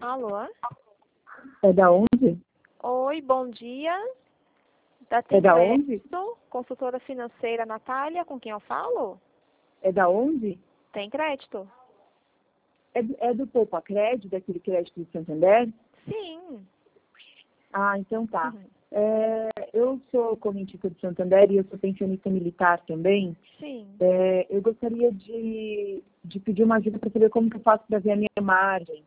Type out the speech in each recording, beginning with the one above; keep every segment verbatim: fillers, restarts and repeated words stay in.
Alô? É da onde? Oi, bom dia. Da É da onde? Crédito, consultora financeira Natália, com quem eu falo? É da onde? Tem crédito? É, do- é do Poupa Crédito, daquele crédito do Santander? Sim. Ah, então tá. Uhum. É, eu sou correntista do Santander e eu sou pensionista militar também. Sim. É, eu gostaria de, de pedir uma ajuda para saber como que eu faço para ver a minha margem.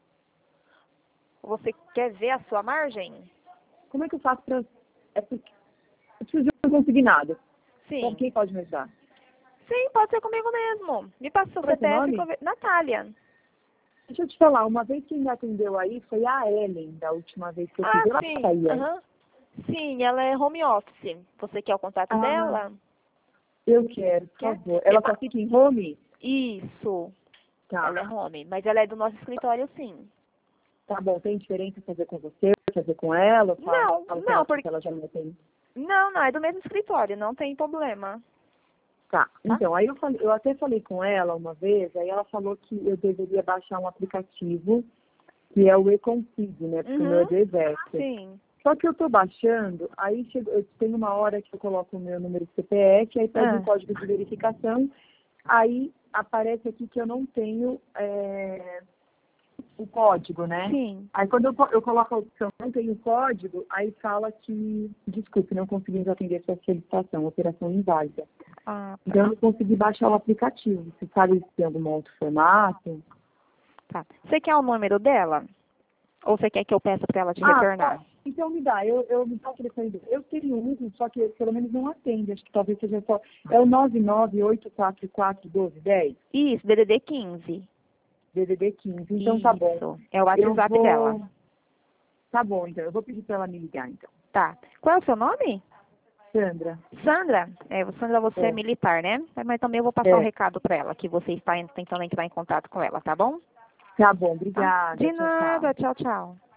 Você quer ver a sua margem? Como é que eu faço para... É porque eu preciso de um consignado. Então, Sim. quem pode me ajudar? Sim, pode ser comigo mesmo. Me passa o seu Como é seu C P F e nome? conver... Natália. Deixa eu te falar, uma vez que me atendeu aí foi a Ellen, da última vez que eu fiz. Ah, Ela sim. saía. Aham. Sim, ela é home office. Você quer o contato Ah, dela? eu quero, por Quer? favor. Ela só fica em home? Isso. Tá. Ela é home, mas ela é do nosso escritório, sim. Tá bom, tem diferença fazer com você, fazer com ela? Eu falo, Não, falo com não, ela porque... porque ela já me atende. Não, não, é do mesmo escritório, não tem problema. Tá. Tá? Então, aí eu, falei, eu até falei com ela uma vez, aí ela falou que eu deveria baixar um aplicativo, que é o Econcide, né? Porque o meu é Uhum. do Exército. Sim. Só que eu tô baixando, aí chego, eu tenho uma hora que eu coloco o meu número de C P F, aí pede um Ah, código de verificação, aí aparece aqui que eu não tenho é, o código, né? sim. Aí quando eu, co- eu coloco a opção não tenho código, aí fala que, desculpe, não conseguimos atender sua solicitação, operação inválida. Ah, tá. Então eu não consegui baixar o aplicativo. Você sabe se tem algum outro formato? Tá. Você quer o número dela? Ou você quer que eu peça para ela te Ah, retornar? ó, então me dá, eu, eu me dá o telefone dele. Eu tenho um, só que pelo menos não atende, acho que talvez seja só. É o nove nove oito quatro quatro um dois um zero, Isso, D D D quinze. D D D quinze. Então tá bom. Isso. É o Eu WhatsApp dela. vou. Tá bom, então. Eu vou pedir pra ela me ligar, então. Tá. Qual é o seu nome? Sandra. Sandra. É, Sandra, você é É. militar, né? Mas também eu vou passar o É. recado para ela, que você está tentando entrar em contato com ela, tá bom? Tá bom, Tá? obrigada. De Tchau, tchau. nada. Tchau, tchau.